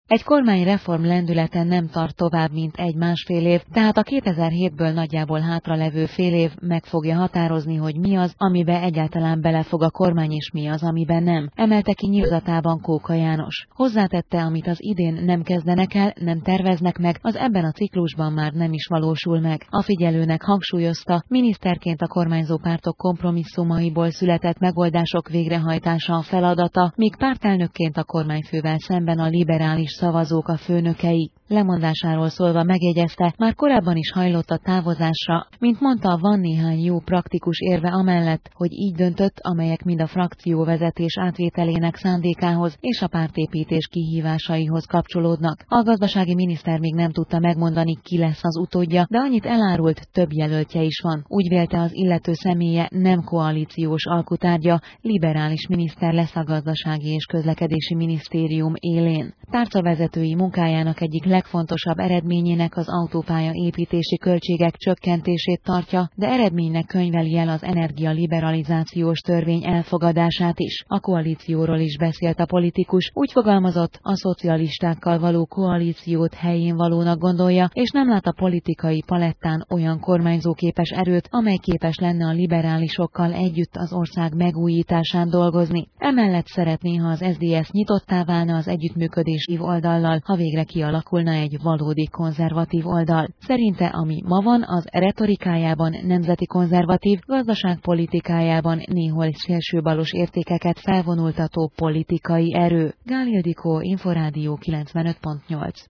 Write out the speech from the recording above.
Egy kormányreform lendülete nem tart tovább, mint 1–1,5 év, tehát a 2007-ből nagyjából hátralevő fél év meg fogja határozni, hogy mi az, amibe egyáltalán belefog a kormány, és mi az, amiben nem, emelte ki nyilatkozatában Kóka János. Hozzátette, amit az idén nem kezdenek el, nem terveznek meg, az ebben a ciklusban már nem is valósul meg. A figyelőnek hangsúlyozta, miniszterként a kormányzó pártok kompromisszumaiból született megoldások végrehajtása a feladata, míg pártelnökként a kormányfővel szemben a liberális szavazók a főnökei. Lemondásáról szólva megjegyezte, már korábban is hajlott a távozásra, mint mondta, van néhány jó praktikus érve amellett, hogy így döntött, amelyek mind a frakcióvezetés átvételének szándékához és a pártépítés kihívásaihoz kapcsolódnak. A gazdasági miniszter még nem tudta megmondani, ki lesz az utódja, de annyit elárult, több jelöltje is van. Úgy vélte, az illető személye nem koalíciós alkutárgya, liberális miniszter lesz a gazdasági és közlekedési minisztérium élén. Tárcavezetői munkájának egyik legfontosabb eredményének az autópálya építési költségek csökkentését tartja, de eredménynek könyveli el az energialiberalizációs törvény elfogadását is. A koalícióról is beszélt a politikus, úgy fogalmazott, a szocialistákkal való koalíciót helyén valónak gondolja, és nem lát a politikai palettán olyan kormányzóképes erőt, amely képes lenne a liberálisokkal együtt az ország megújításán dolgozni. Emellett szeretné, ha az SZDSZ nyitottá válna az együttműködési oldallal, ha végre kialakulna egy valódi konzervatív oldal. Szerinte, ami ma van, az retorikájában nemzeti konzervatív, gazdaságpolitikájában néhol szélsőbalos értékeket felvonultató politikai erő. Gál Ildikó, Inforádió 95.8.